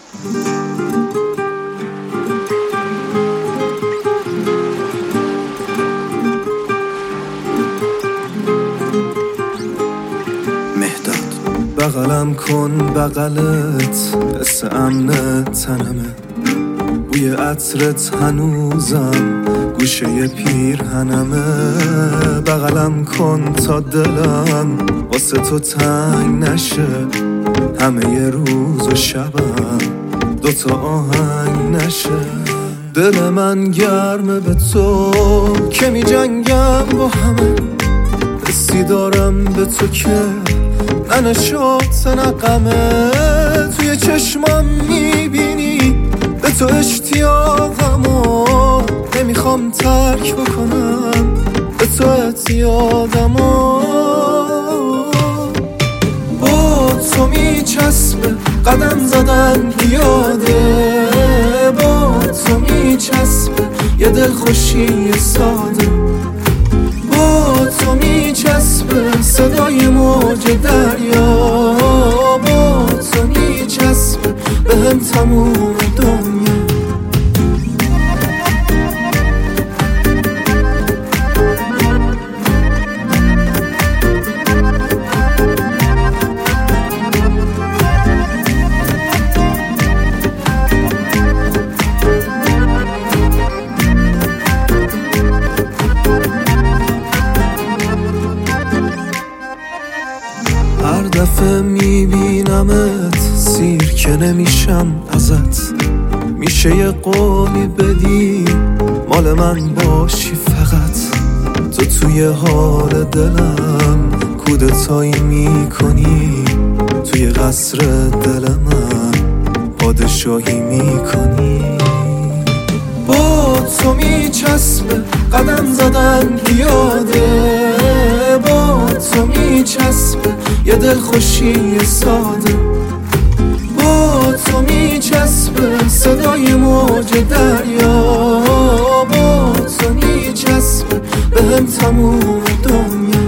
بغلم کن بغلت حس امن تنمه، بوی عطرت هنوزم گوشه پیرهنمه. بغلم کن تا دلم واسه تو تنگ نشه، همه روز و شبم دوتا آهنگ نشه. دل من گرمه به تو که می جنگم با همه، حسی دارم به تو که ننشد سنقمه. توی چشمم میبینی به تو اشتیاقمو، نمیخوام ترک بکنم به تو اعتیادمو. با تو میچسبه قدم زدن پیاده، با تو میچسبه یه دل خوشی ساده، با تو میچسبه صدای موج دریا، با تو میچسبه به هم تموم دنیا. هر دفعه میبینمت سیر که نمیشم ازت، میشه یه قولی بدی مال من باشی فقط. تو توی حال دلم کودتایی میکنی، توی قصر دل من پادشاهی میکنی. با تو میچسبه قدم زدن پیاده، با تو میچسبه یه دل خوشی ساده، با تو میچسبه صدای موج دریا، با تو میچسبه به هم تموم دنیا.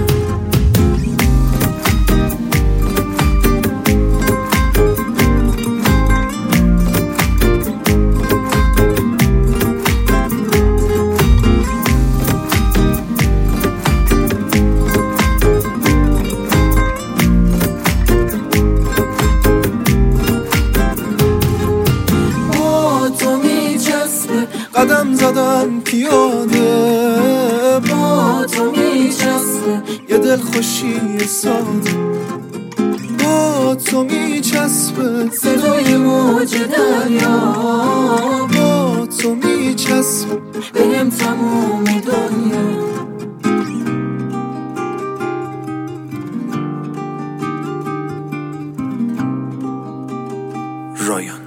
قدم زدن پیاده، با تو میچسبه یه دل خوشی ساده، با تو میچسبه صدای موج دریا، با تو میچسبه به هم تموم دنیا. رایان